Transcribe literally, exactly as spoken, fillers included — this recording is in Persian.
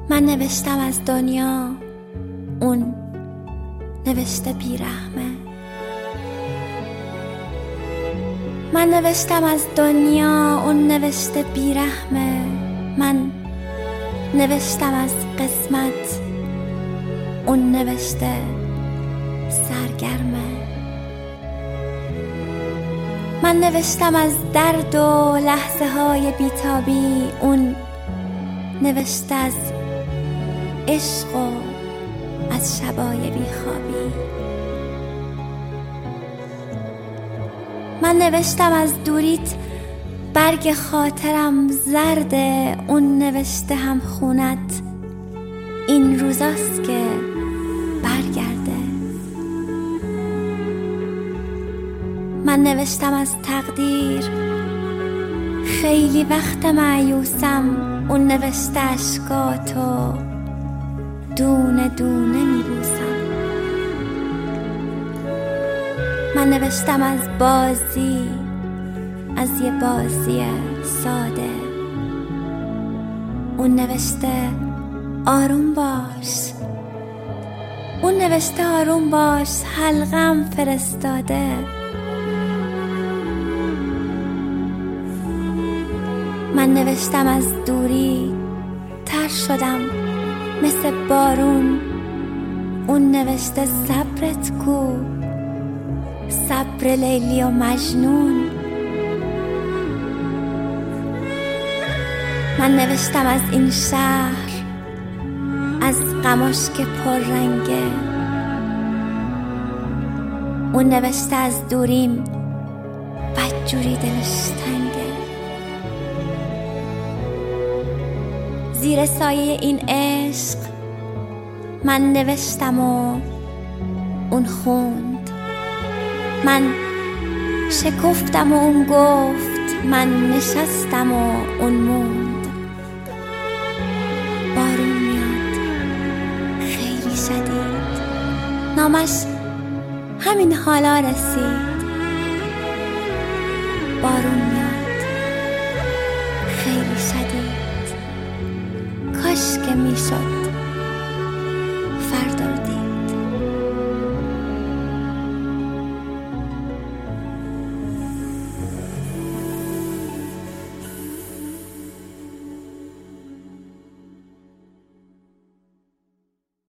من نوشتم از دنیا، اون نوشته بیرحمه. من نوشتم از دنیا، اون نوشته بیرحمه. من نوشتم از قسمت، اون نوشته سرگرمه. من نوشتم از درد و لحظه های بیتابی، اون نوشته از عشق و از شبای بیخوابی. من نوشتم از دوریت، برگ خاطرم زرده، اون نوشته هم خونت این روزاست که برگرده. من نوشتم از تقدیر، خیلی وقت مایوسم، اون نوشته اشکاتو دونه دونه میبوسم. من نوشتم از بازی، از یه بازی ساده، اون نوشته آروم باش، اون نوشته آروم باش، حلقم فرستاده. من نوشتم از دوری، تر شدم مثل بارون، اون نوشته صبرت کو، صبر لیلی و مجنون. من نوشتم از این شهر، از غماش که پر رنگه، اون نوشته از دوریم بدجوری دلش تنگه. زیر سایه این عشق من نوشتم و اون خوند. من شکفتم و اون گفت، من نشستم و اون موند. بارون میاد خیلی شدید، نامش همین حالا رسید. بارون میاد خیلی شدید، کاش که میشد